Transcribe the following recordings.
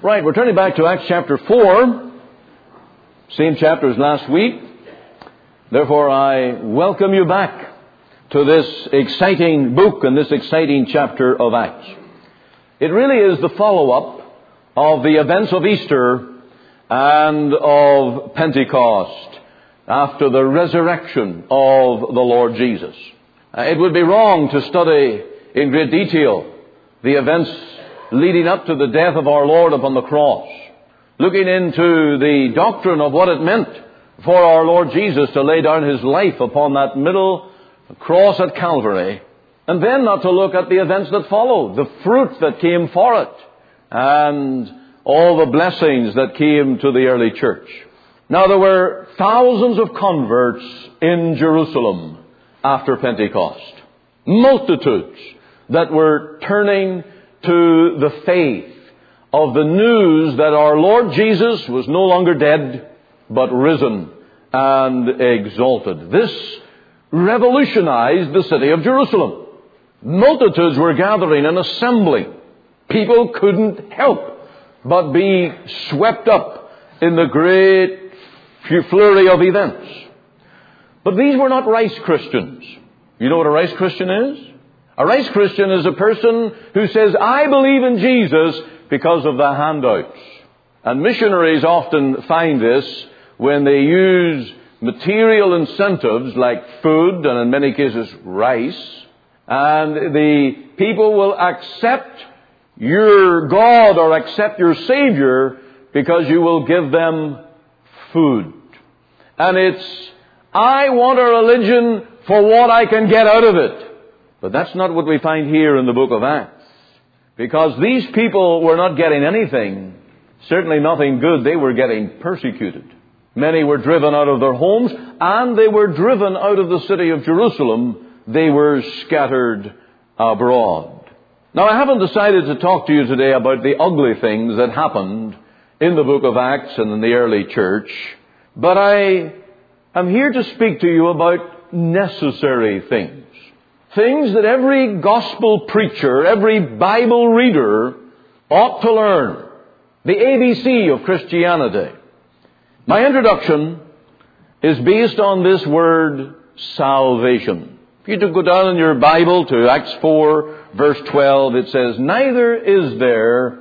Right, we're turning back to Acts chapter 4, same chapter as last week. Therefore, I welcome you back to this exciting book and this exciting chapter of Acts. It really is the follow-up of the events of Easter and of Pentecost after the resurrection of the Lord Jesus. It would be wrong to study in great detail the events leading up to the death of our Lord upon the cross, looking into the doctrine of what it meant for our Lord Jesus to lay down His life upon that middle cross at Calvary, and then not to look at the events that followed, the fruit that came for it, and all the blessings that came to the early church. Now, there were thousands of converts in Jerusalem after Pentecost. Multitudes that were turning to the faith of the news that our Lord Jesus was no longer dead, but risen and exalted. This revolutionized the city of Jerusalem. Multitudes were gathering and assembling. People couldn't help but be swept up in the great flurry of events. But these were not rice Christians. You know what a rice Christian is? A rice Christian is a person who says, I believe in Jesus because of the handouts. And missionaries often find this when they use material incentives like food and in many cases rice. And the people will accept your God or accept your Savior because you will give them food. And it's, I want a religion for what I can get out of it. But that's not what we find here in the book of Acts. Because these people were not getting anything, certainly nothing good. They were getting persecuted. Many were driven out of their homes, and they were driven out of the city of Jerusalem. They were scattered abroad. Now, I haven't decided to talk to you today about the ugly things that happened in the book of Acts and in the early church, but I am here to speak to you about necessary things. Things that every gospel preacher, every Bible reader ought to learn. The ABC of Christianity. My introduction is based on this word, salvation. If you go down in your Bible to Acts 4, verse 12, it says, neither is there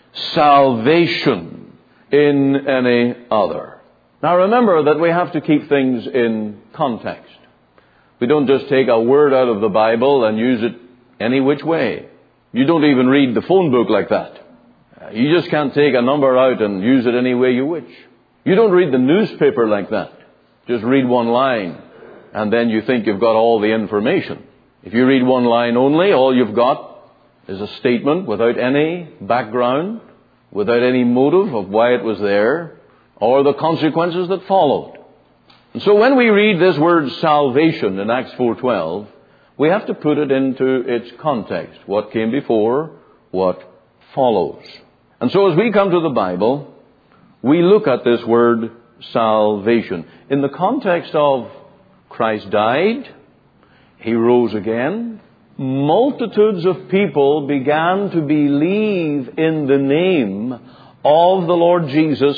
salvation in any other. Now remember that we have to keep things in context. We don't just take a word out of the Bible and use it any which way. You don't even read the phone book like that. You just can't take a number out and use it any way you wish. You don't read the newspaper like that. Just read one line and then you think you've got all the information. If you read one line only, all you've got is a statement without any background, without any motive of why it was there, or the consequences that followed. And so when we read this word salvation in Acts 4:12, we have to put it into its context. What came before, what follows. And so as we come to the Bible, we look at this word salvation in the context of Christ died, He rose again, multitudes of people began to believe in the name of the Lord Jesus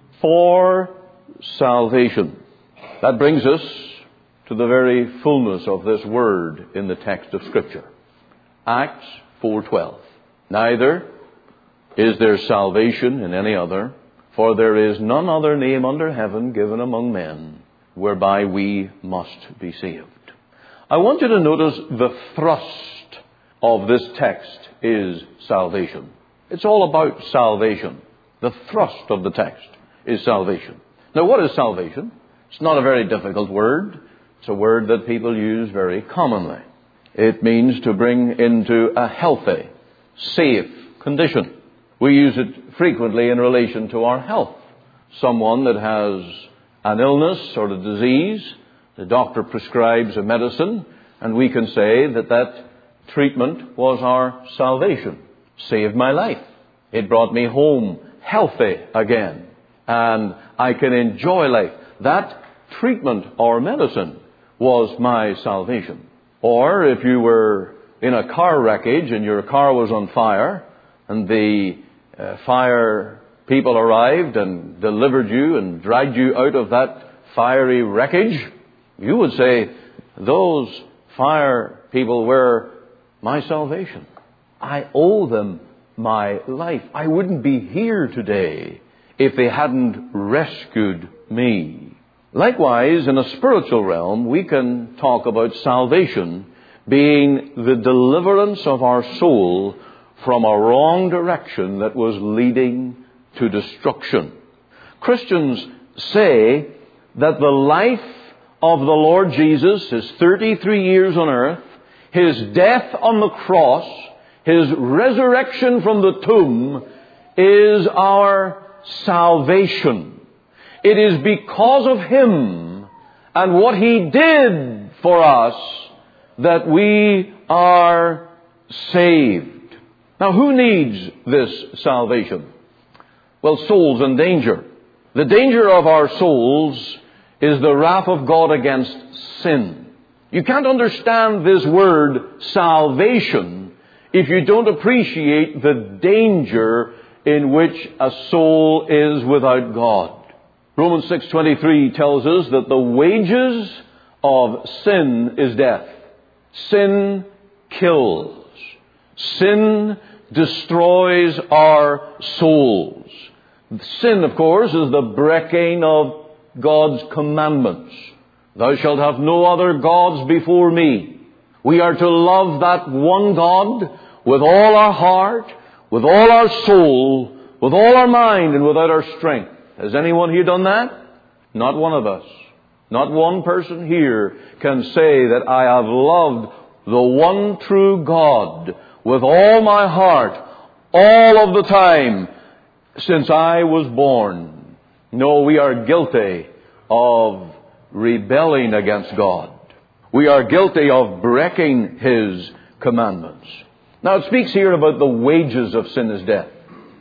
for salvation. That brings us to the very fullness of this word in the text of Scripture. Acts 4:12. Neither is there salvation in any other, for there is none other name under heaven given among men whereby we must be saved. I want you to notice the thrust of this text is salvation. It's all about salvation. The thrust of the text is salvation. Now, what is salvation? It's not a very difficult word. It's a word that people use very commonly. It means to bring into a healthy, safe condition. We use it frequently in relation to our health. Someone that has an illness or a disease, the doctor prescribes a medicine, and we can say that that treatment was our salvation. Saved my life. It brought me home healthy again. And I can enjoy life. That treatment or medicine was my salvation. Or if you were in a car wreckage and your car was on fire and the fire people arrived and delivered you and dragged you out of that fiery wreckage, you would say, those fire people were my salvation. I owe them my life. I wouldn't be here today if they hadn't rescued me. Likewise, in a spiritual realm, we can talk about salvation being the deliverance of our soul from a wrong direction that was leading to destruction. Christians say that the life of the Lord Jesus, his 33 years on earth, his death on the cross, his resurrection from the tomb, is our salvation. It is because of him and what he did for us that we are saved. Now, who needs this salvation? Well, souls in danger. The danger of our souls is the wrath of God against sin. You can't understand this word salvation if you don't appreciate the danger in which a soul is without God. Romans 6:23 tells us that the wages of sin is death. Sin kills. Sin destroys our souls. Sin, of course, is the breaking of God's commandments. Thou shalt have no other gods before me. We are to love that one God with all our heart, with all our soul, with all our mind, and without our strength. Has anyone here done that? Not one of us. Not one person here can say that I have loved the one true God with all my heart, all of the time, since I was born. No, we are guilty of rebelling against God. We are guilty of breaking his commandments. Now it speaks here about the wages of sin is death.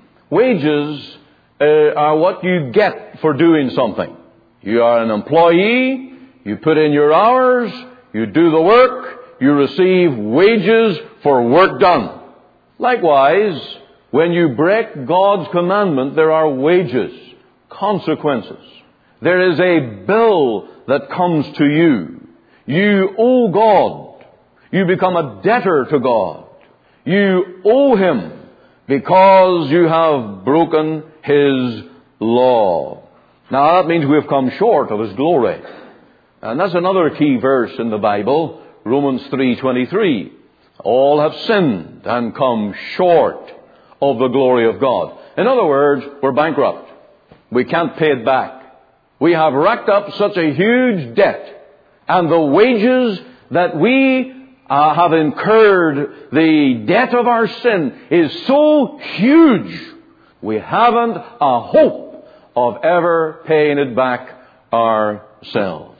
Wages are what you get for doing something. You are an employee, you put in your hours, you do the work, you receive wages for work done. Likewise, when you break God's commandment, there are wages, consequences. There is a bill that comes to you. You owe God. You become a debtor to God. You owe him because you have broken his law. Now that means we have come short of his glory. And that's another key verse in the Bible, Romans 3:23. All have sinned and come short of the glory of God. In other words, we're bankrupt. We can't pay it back. We have racked up such a huge debt, and the wages that we have incurred, the debt of our sin, is so huge, we haven't a hope of ever paying it back ourselves.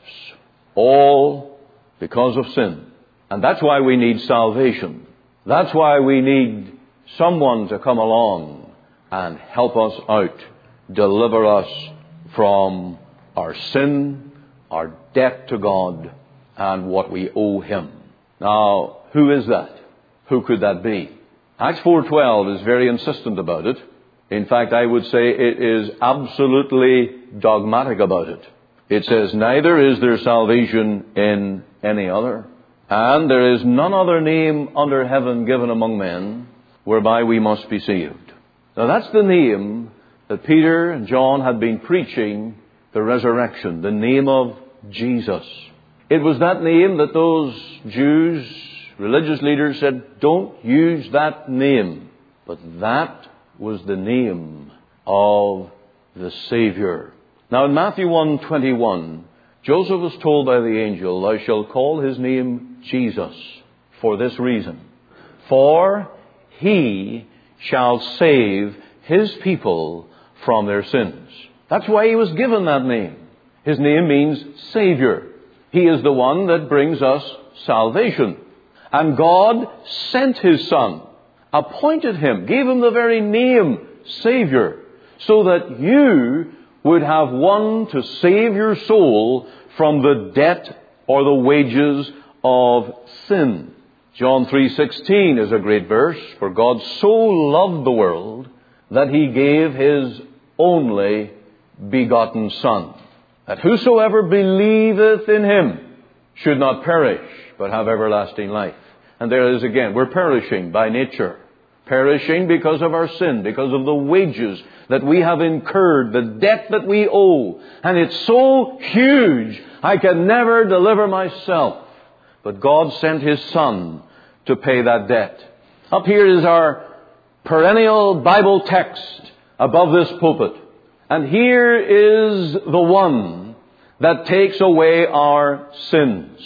All because of sin. And that's why we need salvation. That's why we need someone to come along and help us out, deliver us from our sin, our debt to God, and what we owe him. Now, who is that? Who could that be? Acts 4:12 is very insistent about it. In fact, I would say it is absolutely dogmatic about it. It says, neither is there salvation in any other, and there is none other name under heaven given among men whereby we must be saved. Now that's the name that Peter and John had been preaching, the resurrection, the name of Jesus. It was that name that those Jews, religious leaders, said, don't use that name. But that was the name of the Savior. Now in Matthew 1:21, Joseph was told by the angel, thou shalt call his name Jesus, for this reason. For he shall save his people from their sins. That's why he was given that name. His name means Savior. He is the one that brings us salvation. And God sent his Son, appointed him, gave him the very name Savior, so that you would have one to save your soul from the debt or the wages of sin. John 3:16 is a great verse. For God so loved the world that He gave His only begotten Son, that whosoever believeth in Him should not perish, but have everlasting life. And there it is again. We're perishing by nature. Perishing because of our sin, because of the wages that we have incurred, the debt that we owe. And it's so huge, I can never deliver myself. But God sent His Son to pay that debt. Up here is our perennial Bible text above this pulpit. And here is the one that takes away our sins.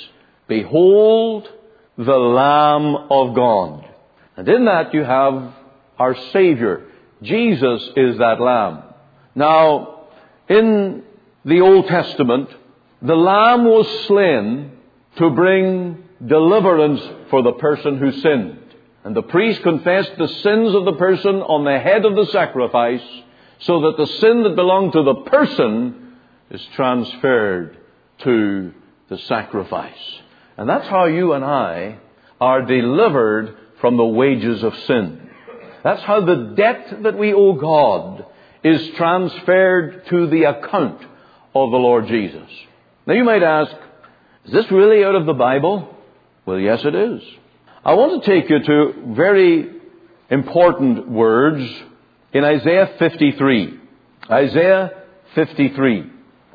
Behold the Lamb of God. And in that you have our Savior. Jesus is that Lamb. Now, in the Old Testament, the Lamb was slain to bring deliverance for the person who sinned. And the priest confessed the sins of the person on the head of the sacrifice, so that the sin that belonged to the person is transferred to the sacrifice. And that's how you and I are delivered from the wages of sin. That's how the debt that we owe God is transferred to the account of the Lord Jesus. Now you might ask, is this really out of the Bible? Well, yes, it is. I want to take you to very important words in Isaiah 53. Isaiah 53.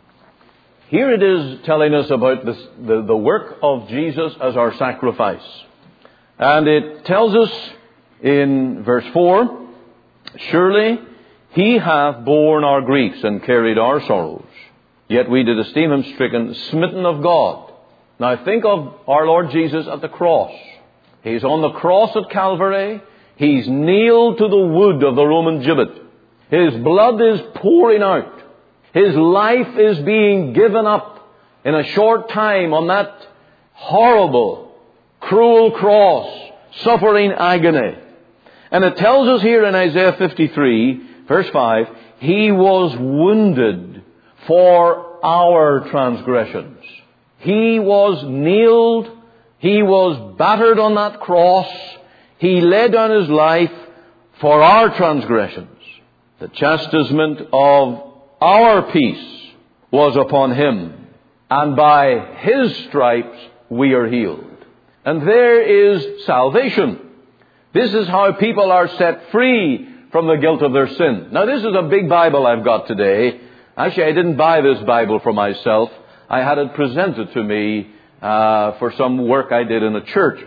Here it is telling us about the work of Jesus as our sacrifice. And it tells us in verse 4, surely He hath borne our griefs and carried our sorrows. Yet we did esteem Him stricken, smitten of God. Now think of our Lord Jesus at the cross. He's on the cross at Calvary. He's nailed to the wood of the Roman gibbet. His blood is pouring out. His life is being given up in a short time on that horrible, cruel cross, suffering agony. And it tells us here in Isaiah 53, verse 5, He was wounded for our transgressions. He was nailed. He was battered on that cross. He laid down His life for our transgressions. The chastisement of our peace was upon Him, and by His stripes we are healed. And there is salvation. This is how people are set free from the guilt of their sin. Now this is a big Bible I've got today. Actually, I didn't buy this Bible for myself. I had it presented to me for some work I did in a church.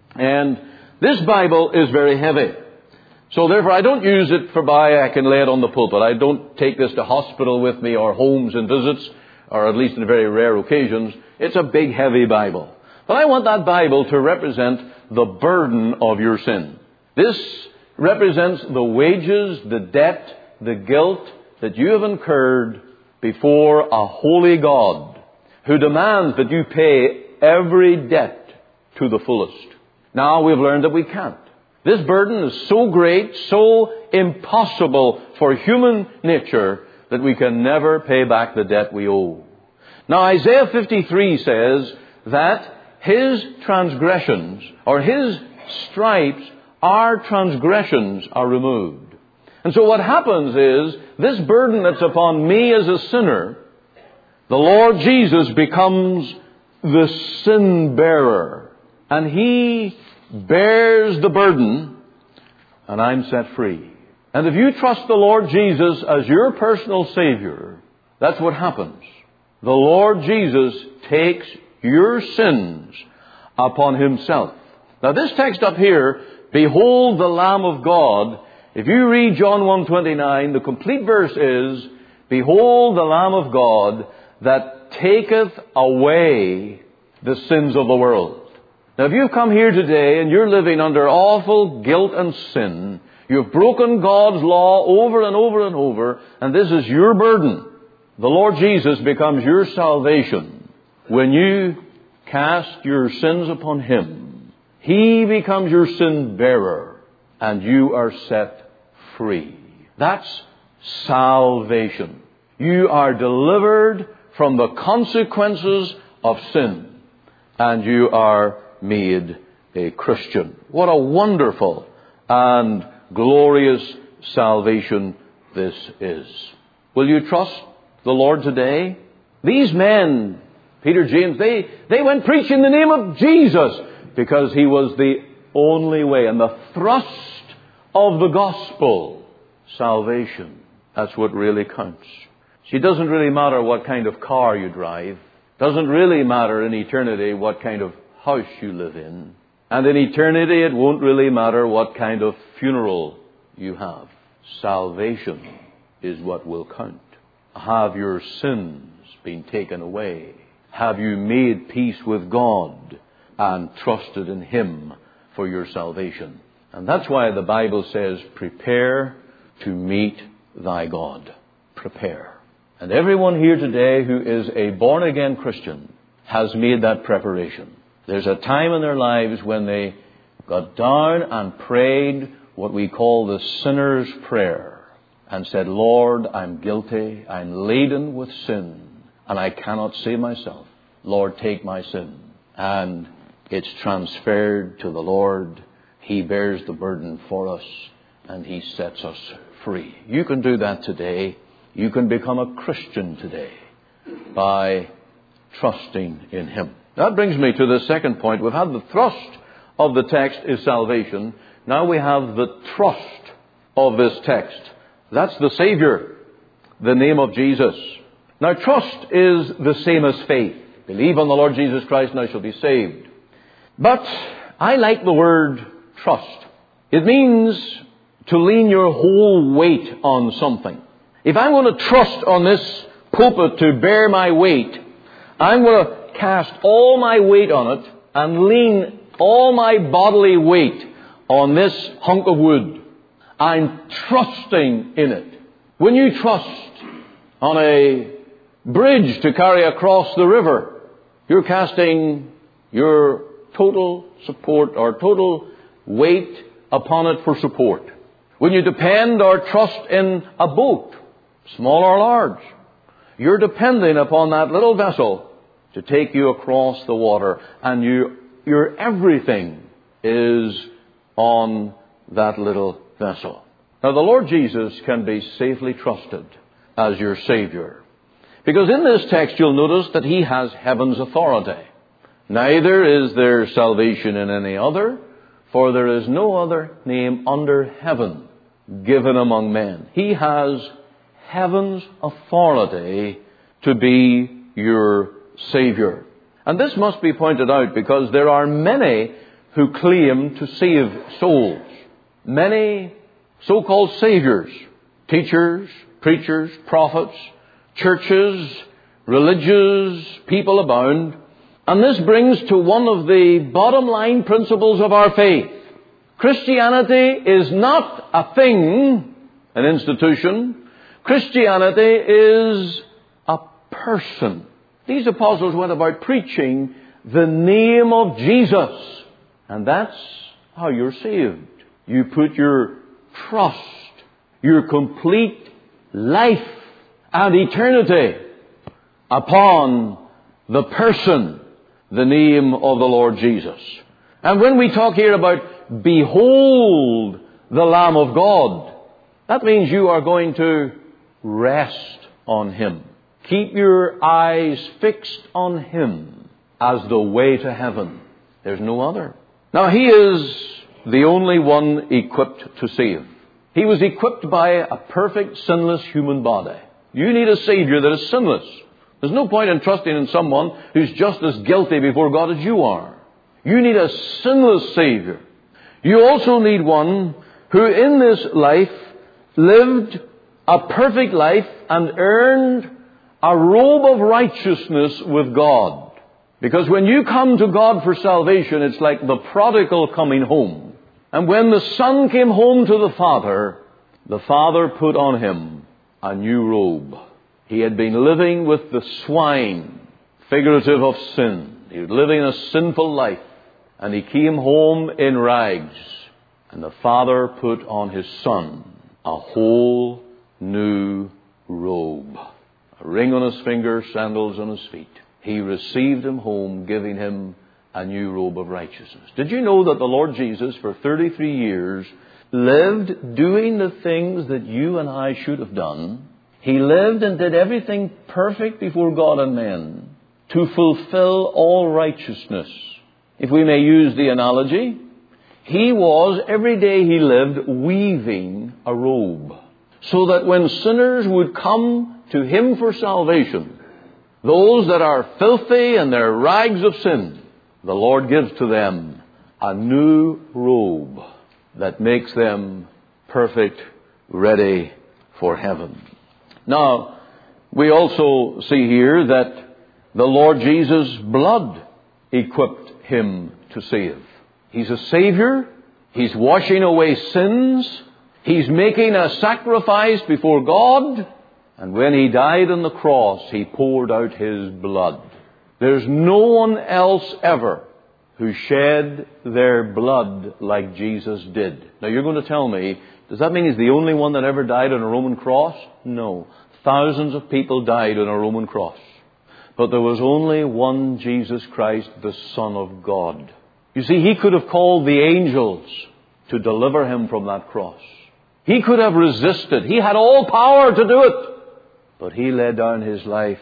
And this Bible is very heavy. So therefore I don't use it for I can lay it on the pulpit. I don't take this to hospital with me or homes and visits, or at least in very rare occasions. It's a big heavy Bible. But I want that Bible to represent the burden of your sin. This represents the wages, the debt, the guilt that you have incurred before a holy God who demands that you pay every debt to the fullest. Now we've learned that we can't. This burden is so great, so impossible for human nature that we can never pay back the debt we owe. Now Isaiah 53 says that His transgressions, or His stripes, our transgressions are removed. And so what happens is, this burden that's upon me as a sinner, the Lord Jesus becomes the sin bearer. And He bears the burden, and I'm set free. And if you trust the Lord Jesus as your personal Savior, that's what happens. The Lord Jesus takes your sins upon Himself. Now this text up here, behold the Lamb of God, if you read John 1:29, the complete verse is, behold the Lamb of God that taketh away the sins of the world. Now if you've come here today and you're living under awful guilt and sin, you've broken God's law over and over and over, and this is your burden, the Lord Jesus becomes your salvation. When you cast your sins upon Him, He becomes your sin bearer, and you are set free. That's salvation. You are delivered from the consequences of sin, and you are made a Christian. What a wonderful and glorious salvation this is. Will you trust the Lord today? These men, Peter, James, they went preaching the name of Jesus because He was the only way and the thrust of the gospel. Salvation. That's what really counts. See, it doesn't really matter what kind of car you drive. Doesn't really matter in eternity what kind of house you live in. And in eternity it won't really matter what kind of funeral you have. Salvation is what will count. Have your sins been taken away? Have you made peace with God and trusted in Him for your salvation? And that's why the Bible says, prepare to meet thy God. Prepare. And everyone here today who is a born-again Christian has made that preparation. There's a time in their lives when they got down and prayed what we call the sinner's prayer and said, Lord, I'm guilty, I'm laden with sin, and I cannot save myself. Lord, take my sin. And it's transferred to the Lord. He bears the burden for us, and He sets us free. You can do that today. You can become a Christian today by trusting in Him. That brings me to the second point. We've had the thrust of the text is salvation. Now we have the trust of this text. That's the Savior, the name of Jesus. Now trust is the same as faith. Believe on the Lord Jesus Christ and thou shalt be saved. But I like the word trust. It means to lean your whole weight on something. If I'm going to trust on this pulpit to bear my weight, I'm going to cast all my weight on it and lean all my bodily weight on this hunk of wood. I'm trusting in it. When you trust on a bridge to carry across the river, you're casting your total support or total weight upon it for support. When you depend or trust in a boat, small or large, you're depending upon that little vessel to take you across the water, and your everything is on that little vessel. Now, the Lord Jesus can be safely trusted as your Savior, because in this text you'll notice that He has heaven's authority. Neither is there salvation in any other, for there is no other name under heaven given among men. He has heaven's authority to be your Savior. And this must be pointed out because there are many who claim to save souls. Many so-called saviors, teachers, preachers, prophets, churches, religious people abound. And this brings to one of the bottom line principles of our faith. Christianity is not a thing, an institution. Christianity is a person. These apostles went about preaching the name of Jesus. And that's how you're saved. You put your trust, your complete life and eternity upon the person, the name of the Lord Jesus. And when we talk here about behold the Lamb of God, that means you are going to rest on Him. Keep your eyes fixed on Him as the way to heaven. There's no other. Now, He is the only one equipped to save. He was equipped by a perfect, sinless human body. You need a Savior that is sinless. There's no point in trusting in someone who's just as guilty before God as you are. You need a sinless Savior. You also need one who in this life lived a perfect life and earned a robe of righteousness with God. Because when you come to God for salvation, it's like the prodigal coming home. And when the son came home to the father put on him a new robe. He had been living with the swine, figurative of sin. He was living a sinful life. And he came home in rags. And the father put on his son a whole new robe. A ring on his finger, sandals on his feet. He received him home, giving him a new robe of righteousness. Did you know that the Lord Jesus, for 33 years, lived doing the things that you and I should have done. He lived and did everything perfect before God and men to fulfill all righteousness. If we may use the analogy, he was, every day he lived, weaving a robe, so that when sinners would come to him for salvation, those that are filthy and their rags of sin, the Lord gives to them a new robe that makes them perfect, ready for heaven. Now, we also see here that the Lord Jesus' blood equipped him to save. He's a Savior. He's washing away sins. He's making a sacrifice before God. And when he died on the cross, he poured out his blood. There's no one else ever who shed their blood like Jesus did. Now you're going to tell me, does that mean he's the only one that ever died on a Roman cross? No. Thousands of people died on a Roman cross. But there was only one Jesus Christ, the Son of God. You see, he could have called the angels to deliver him from that cross. He could have resisted. He had all power to do it. But he laid down his life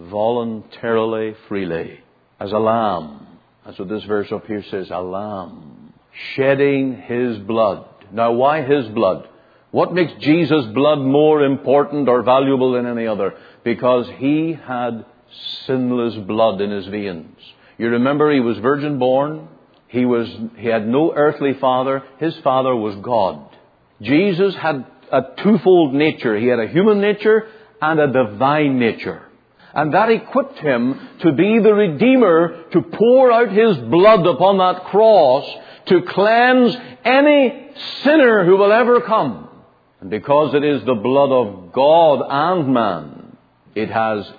voluntarily, freely, as a lamb. That's what this verse up here says, a lamb, shedding his blood. Now, why his blood? What makes Jesus' blood more important or valuable than any other? Because he had sinless blood in his veins. You remember he was virgin born. He had no earthly father. His father was God. Jesus had a twofold nature. He had a human nature and a divine nature. And that equipped him to be the Redeemer, to pour out his blood upon that cross, to cleanse any sinner who will ever come. And because it is the blood of God and man, it has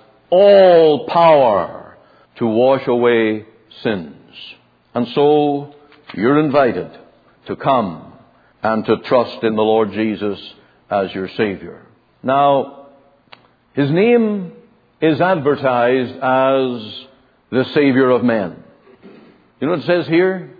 all power to wash away sins. And so, you're invited to come and to trust in the Lord Jesus as your Savior. Now, his name is advertised as the Savior of men. You know what it says here?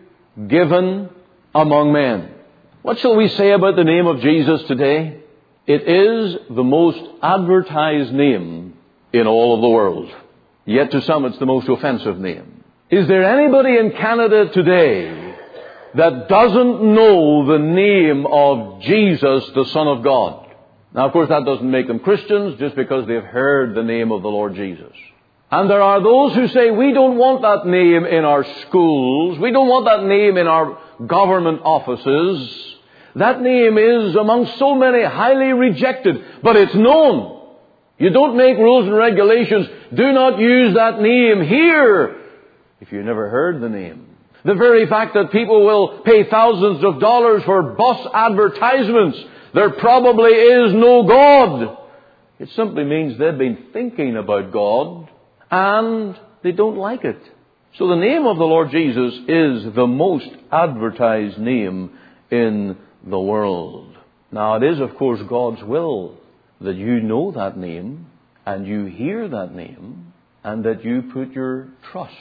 Given among men. What shall we say about the name of Jesus today? It is the most advertised name in all of the world. Yet to some it's the most offensive name. Is there anybody in Canada today that doesn't know the name of Jesus, the Son of God? Now, of course, that doesn't make them Christians just because they've heard the name of the Lord Jesus. And there are those who say, we don't want that name in our schools. We don't want that name in our government offices. That name is among so many highly rejected, but it's known. You don't make rules and regulations. Do not use that name here if you never heard the name. The very fact that people will pay thousands of dollars for bus advertisements, there probably is no God. It simply means they've been thinking about God and they don't like it. So the name of the Lord Jesus is the most advertised name in the world. Now it is, of course, God's will that you know that name and you hear that name and that you put your trust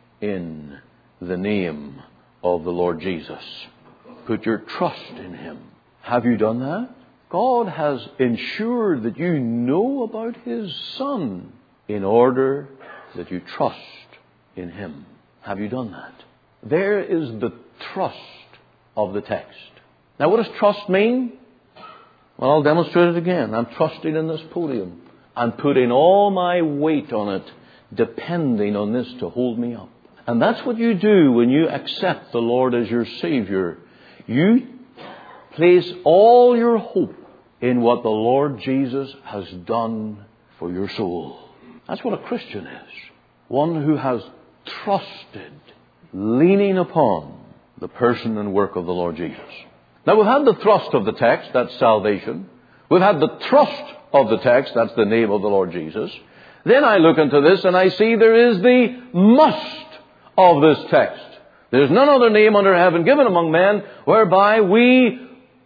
in the name of the Lord Jesus. Put your trust in Him. Have you done that? God has ensured that you know about His Son in order that you trust in Him. Have you done that? There is the trust of the text. Now, what does trust mean? Well, I'll demonstrate it again. I'm trusting in this podium. I'm putting all my weight on it, depending on this to hold me up. And that's what you do when you accept the Lord as your Savior. You place all your hope in what the Lord Jesus has done for your soul. That's what a Christian is. One who has trusted, leaning upon the person and work of the Lord Jesus. Now, we've had the thrust of the text, that's salvation. We've had the trust of the text, that's the name of the Lord Jesus. Then I look into this and I see there is the must of this text. There's none other name under heaven given among men whereby we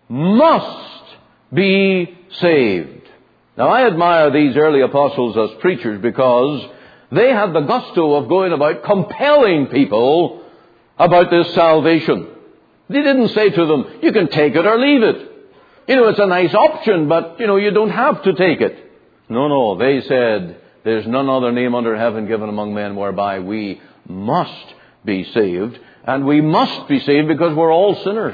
must be saved. Now, I admire these early apostles as preachers because they had the gusto of going about compelling people about this salvation. They didn't say to them, you can take it or leave it. It's a nice option, but, you don't have to take it. No, they said, there's none other name under heaven given among men whereby we must be saved. And we must be saved because we're all sinners.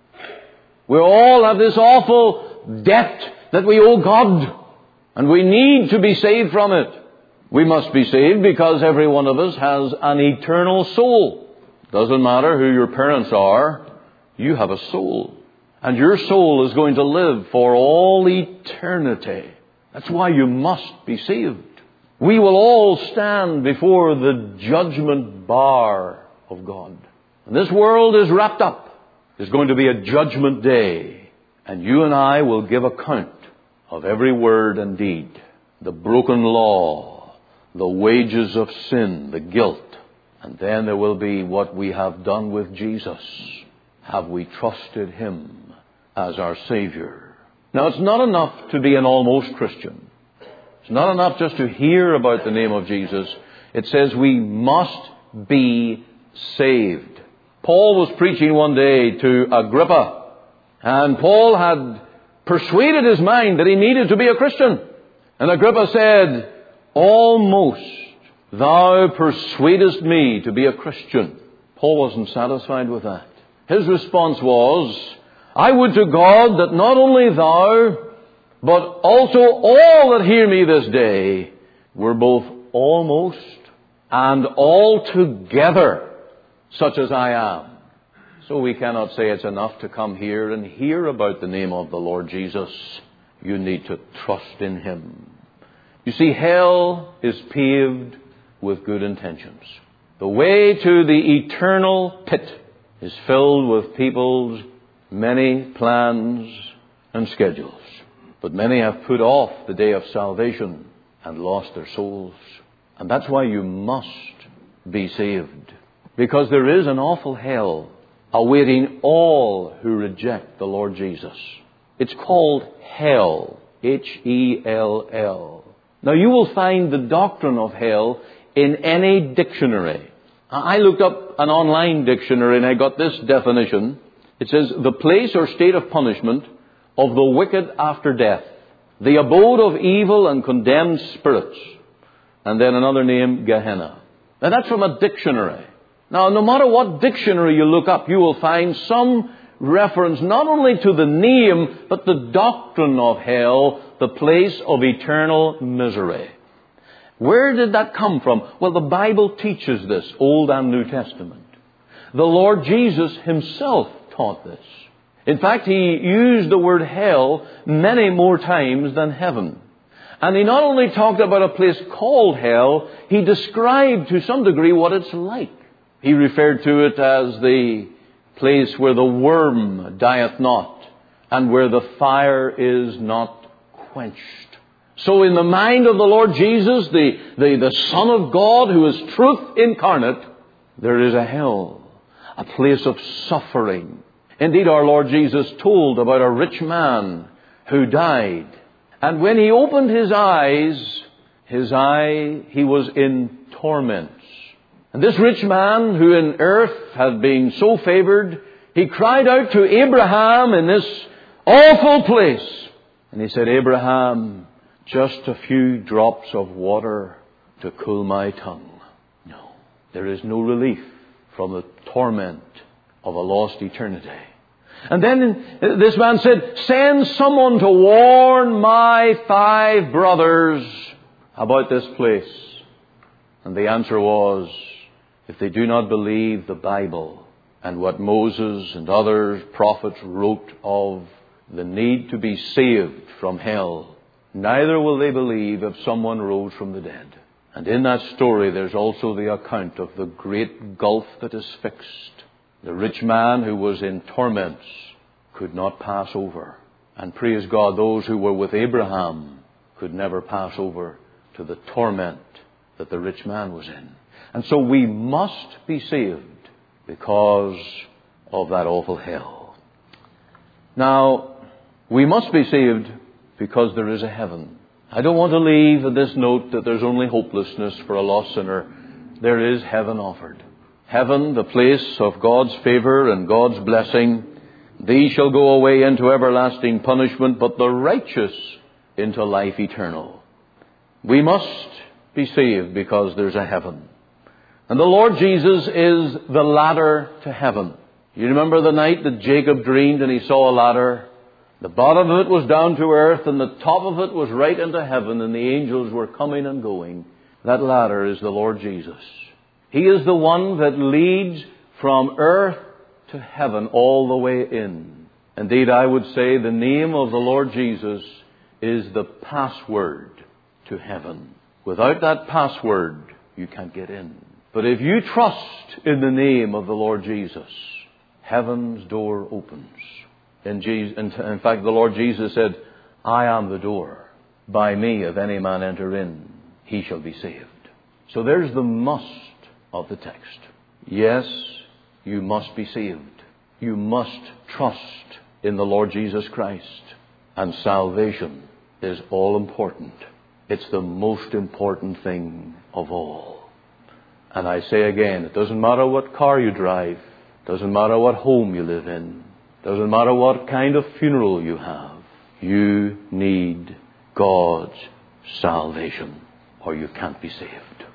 We all have this awful debt that we owe God. And we need to be saved from it. We must be saved because every one of us has an eternal soul. Doesn't matter who your parents are, you have a soul. And your soul is going to live for all eternity. That's why you must be saved. We will all stand before the judgment bar of God. And this world is wrapped up. There's going to be a judgment day. And you and I will give account of every word and deed. The broken law, the wages of sin, the guilt. And then there will be what we have done with Jesus. Have we trusted Him as our Savior? Now, it's not enough to be an almost Christian. It's not enough just to hear about the name of Jesus. It says we must be saved. Paul was preaching one day to Agrippa, and Paul had persuaded his mind that he needed to be a Christian. And Agrippa said, almost thou persuadest me to be a Christian. Paul wasn't satisfied with that. His response was, I would to God that not only thou, but also all that hear me this day were both almost and altogether such as I am. So we cannot say it's enough to come here and hear about the name of the Lord Jesus. You need to trust in Him. You see, hell is paved with good intentions. The way to the eternal pit is filled with people's many plans and schedules. But many have put off the day of salvation and lost their souls. And that's why you must be saved. Because there is an awful hell awaiting all who reject the Lord Jesus. It's called hell. H-E-L-L. Now you will find the doctrine of hell in any dictionary. I looked up an online dictionary and I got this definition. It says, the place or state of punishment of the wicked after death, the abode of evil and condemned spirits. And then another name, Gehenna. Now that's from a dictionary. Now, no matter what dictionary you look up, you will find some reference not only to the name, but the doctrine of hell, the place of eternal misery. Where did that come from? Well, the Bible teaches this, Old and New Testament. The Lord Jesus Himself taught this. In fact, He used the word hell many more times than heaven. And He not only talked about a place called hell, He described to some degree what it's like. He referred to it as the place where the worm dieth not and where the fire is not quenched. So in the mind of the Lord Jesus, the Son of God who is truth incarnate, there is a hell, a place of suffering. Indeed, our Lord Jesus told about a rich man who died. And when he opened his eyes, he was in torments. And this rich man, who in earth had been so favored, he cried out to Abraham in this awful place. And he said, Abraham, just a few drops of water to cool my tongue. No, there is no relief from the torment of a lost eternity. And then this man said, send someone to warn my 5 brothers about this place. And the answer was, if they do not believe the Bible and what Moses and other prophets wrote of the need to be saved from hell, neither will they believe if someone rose from the dead. And in that story there's also the account of the great gulf that is fixed. The rich man who was in torments could not pass over. And praise God, those who were with Abraham could never pass over to the torment that the rich man was in. And so we must be saved because of that awful hell. Now, we must be saved because there is a heaven. I don't want to leave at this note that there's only hopelessness for a lost sinner. There is heaven offered. Heaven, the place of God's favor and God's blessing. These shall go away into everlasting punishment, but the righteous into life eternal. We must be saved because there's a heaven. And the Lord Jesus is the ladder to heaven. You remember the night that Jacob dreamed and he saw a ladder? The bottom of it was down to earth and the top of it was right into heaven, and the angels were coming and going. That ladder is the Lord Jesus. He is the one that leads from earth to heaven all the way in. Indeed, I would say the name of the Lord Jesus is the password to heaven. Without that password, you can't get in. But if you trust in the name of the Lord Jesus, heaven's door opens. In fact, the Lord Jesus said, I am the door. By me, if any man enter in, he shall be saved. So there's the must of the text. Yes, you must be saved. You must trust in the Lord Jesus Christ. And salvation is all important. It's the most important thing of all. And I say again, it doesn't matter what car you drive. It doesn't matter what home you live in. It doesn't matter what kind of funeral you have. You need God's salvation, or you can't be saved.